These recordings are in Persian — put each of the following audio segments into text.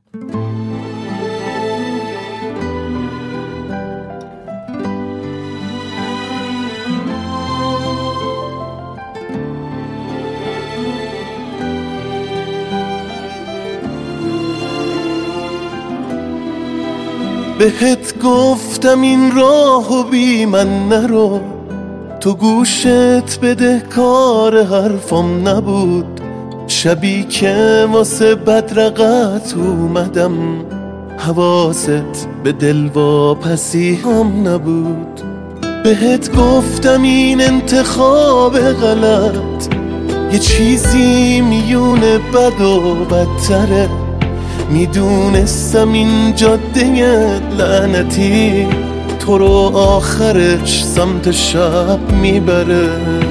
بهت گفتم این راهو بی من نرو، تو گوشت بده کار حرفم نبود. شبی که واسه بدرقت اومدم حواست به دلواپسی هم نبود. بهت گفتم این انتخاب غلط یه چیزی میون بد و بدتره. میدونستم این جاده لعنتی تو رو آخرش سمت شب میبره.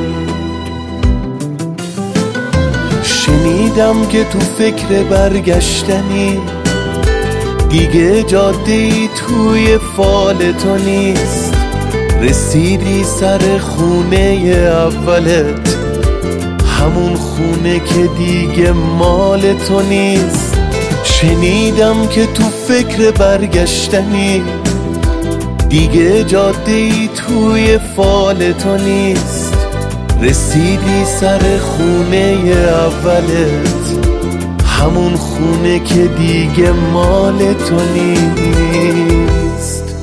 شنیدم که تو فکر برگشتنی، دیگه جاده‌ای توی فال تو نیست. رسیدی سر خونه اولت، همون خونه که دیگه مال تو نیست. شنیدم که تو فکر برگشتنی، دیگه جاده‌ای توی فال تو نیست. رسیدی سر خونه اولت، همون خونه که دیگه مال تو نیست.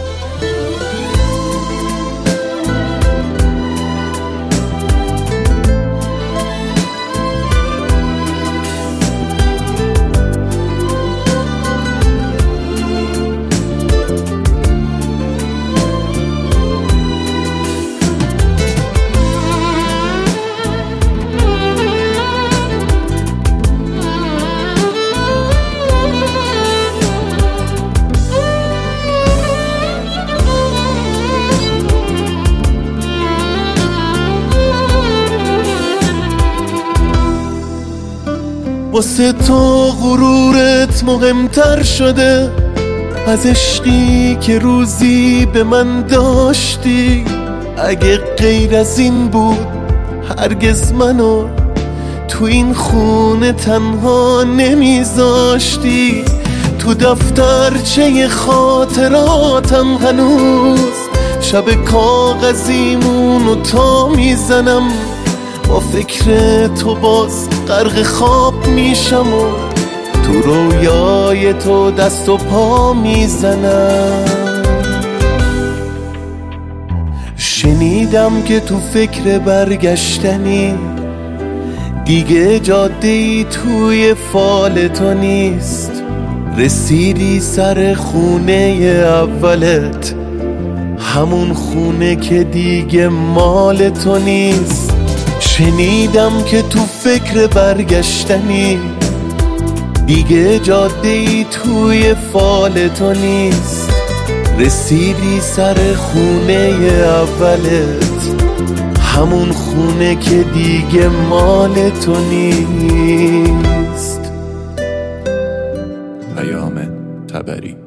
واسه تو غرورت مهمتر شده از عشقی که روزی به من داشتی. اگه غیر از این بود هرگز منو تو این خونه تنها نمیذاشتی. تو دفترچه خاطراتم هنوز شب کاغذیمونو تا میزنم. با فکر تو باز غرق خواب میشم و تو رویای تو دست و پا میزنم. شنیدم که تو فکر برگشتنی، دیگه جاده‌ای توی فال تو نیست. رسیدی سر خونه اولت، همون خونه که دیگه مال تو نیست. شنیدم که تو فکر برگشتنی، دیگه جاده‌ای توی فال تو نیست. رسیدی سر خونه اولت، همون خونه که دیگه مال تو نیست. پیام تبری.